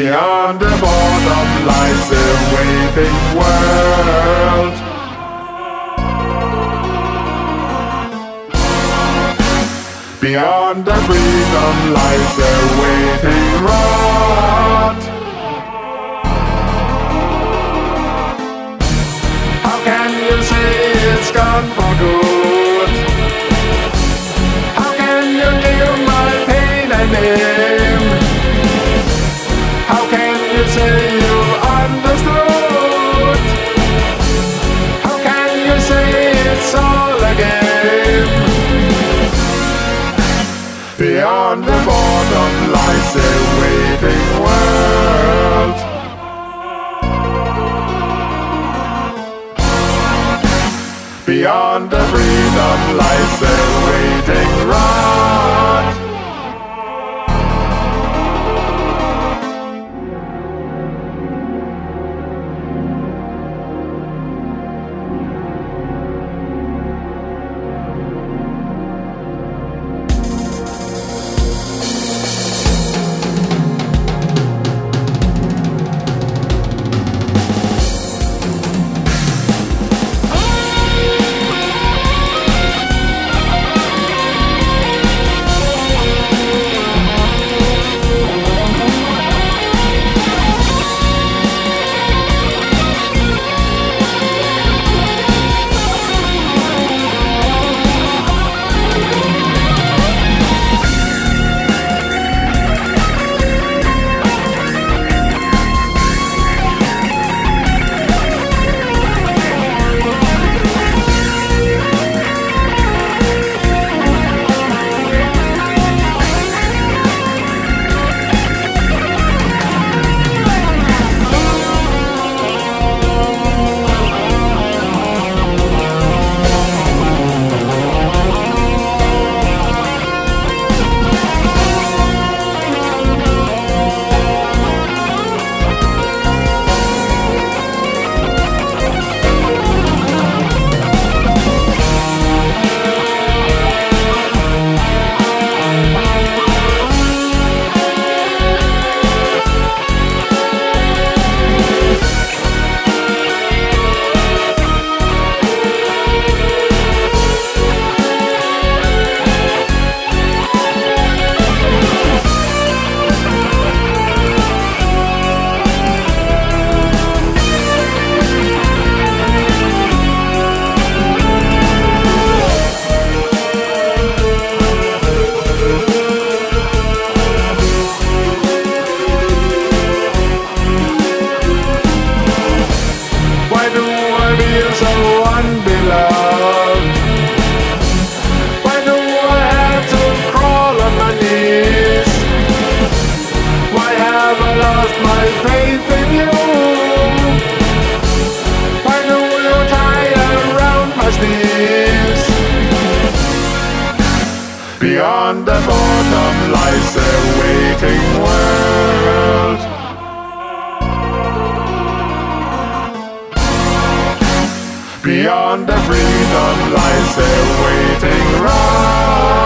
Beyond the bottom lies a waiting world. Beyond the freedom lies a waiting road. How can you say it's gone for good? How can you give my pain a name? How can you say you understood? How can you say it's all a game? Beyond the bottom lies a waiting world. Beyond the freedom lies a waiting road. Beyond the bottom lies a waiting world. Beyond the freedom lies a waiting road.